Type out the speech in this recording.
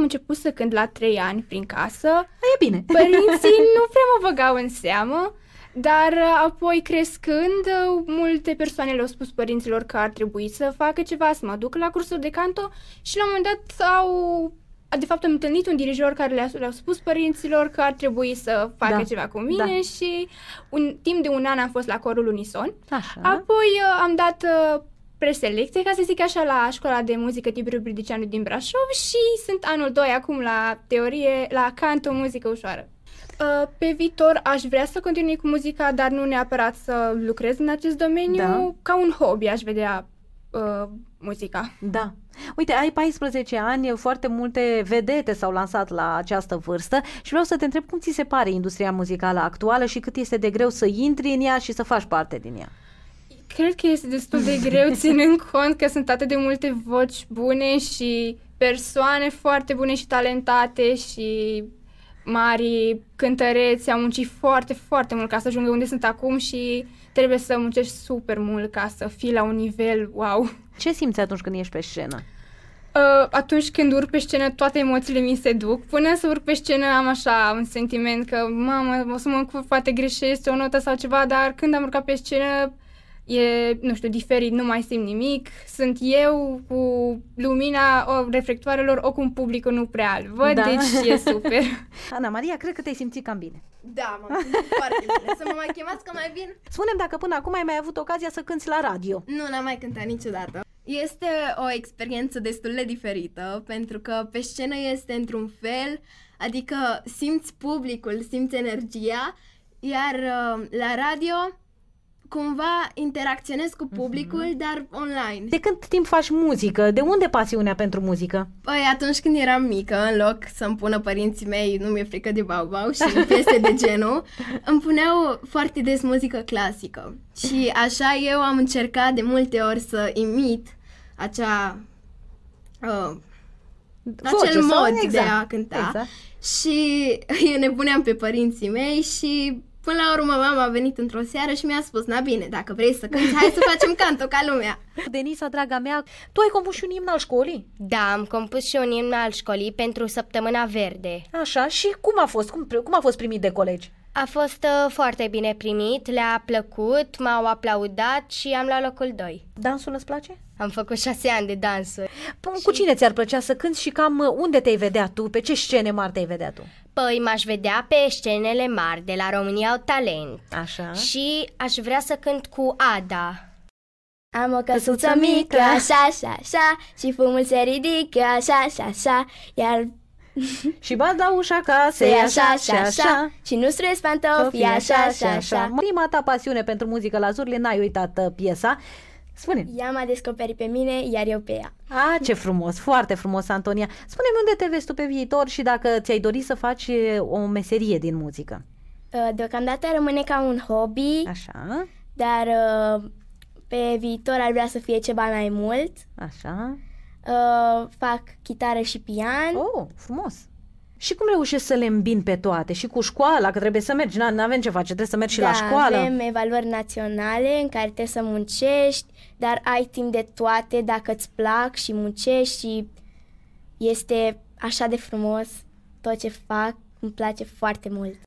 început să cânt la 3 ani prin casă. E bine. Părinții nu prea mă băgau în seamă, dar apoi crescând, multe persoane le-au spus părinților că ar trebui să facă ceva, să mă duc la cursuri de canto și la un moment dat de fapt am întâlnit un dirijor care le-a spus părinților că ar trebui să facă ceva cu mine și timp de 1 an am fost la corul Unison. Așa. Apoi am dat preselecție, ca să zic așa, la școala de muzică Tiberiu Brâdicianu din Brașov și sunt anul 2 acum la teorie, la canto, muzică ușoară. Pe viitor aș vrea să continui cu muzica, dar nu neapărat să lucrez în acest domeniu. Ca un hobby aș vedea muzica. Da. Uite, ai 14 ani, foarte multe vedete s-au lansat la această vârstă și vreau să te întreb cum ți se pare industria muzicală actuală și cât este de greu să intri în ea și să faci parte din ea. Cred că este destul de greu, ținând cont că sunt atât de multe voci bune și persoane foarte bune și talentate și mari cântăreți. Am muncit foarte, foarte mult ca să ajungă unde sunt acum și trebuie să muncești super mult ca să fii la un nivel wow. Ce simți atunci când ești pe scenă? Atunci când urc pe scenă, toate emoțiile mi se duc. Până să urc pe scenă am așa un sentiment că, mamă, o să mă poate greșesc o notă sau ceva, dar când am urcat pe scenă e, nu știu, diferit, nu mai simt nimic. Sunt eu cu lumina reflectoarelor, oricum publicul nu prea îl văd, deci e super. Ana Maria, cred că te-ai simțit cam bine. Da, m-am simțit foarte bine. Să mă mai chemați că mai vin? Spune-mi dacă până acum ai mai avut ocazia să cânti la radio. Nu, n-am mai cântat niciodată. Este o experiență destul de diferită, pentru că pe scenă este într-un fel, adică simți publicul, simți energia, iar la radio cumva interacționez cu publicul, dar online. De cât timp faci muzică? De unde pasiunea pentru muzică? Păi atunci când eram mică, în loc să-mi pună părinții mei, nu mi-e frică de bau-bau și piese de genul, îmi puneau foarte des muzică clasică. Și așa eu am încercat de multe ori să imit acel mod de a cânta. Și eu nebuneam pe părinții mei și până la urmă mama a venit într-o seară și mi-a spus, na bine, dacă vrei să cânti, hai să facem canto ca lumea. Denisa, draga mea, tu ai compus și un imn al școlii? Da, am compus și un imn al școlii pentru Săptămâna Verde. Așa, și cum a fost? Cum a fost primit de colegi? A fost foarte bine primit, le-a plăcut, m-au aplaudat și am luat locul 2. Dansul îți place? Am făcut 6 ani de dansuri. Cu cine ți-ar plăcea să cânti și cam unde te-ai vedea tu? Pe ce scene mari te-ai vedea tu? Păi m-aș vedea pe scenele mari de la România au Talent. Așa. Și aș vrea să cânt cu Ada. Am o căsuță mică, așa, așa, așa, și fumul se ridică, așa, așa, așa, iar... Și bat la ușa casei, așa, așa, așa, și nu strâns pantofii, așa, așa, așa. Prima ta pasiune pentru muzică la Zurli, n-ai uitat piesa. Spune. Ea m-a descoperit pe mine, iar eu pe ea. Ce frumos, foarte frumos, Antonia. Spune-mi unde te vezi tu pe viitor și dacă ți-ai dori să faci o meserie din muzică. Deocamdată rămâne ca un hobby. Așa. Dar pe viitor ar vrea să fie ceva mai mult. Așa. Fac chitară și pian. Frumos. Și cum reușești să le îmbini pe toate? Și cu școala, că trebuie să mergi, n-avem ce face, trebuie să mergi și la școală. Avem evaluări naționale în care trebuie să muncești, dar ai timp de toate dacă îți plac și muncești și este așa de frumos tot ce fac, îmi place foarte mult.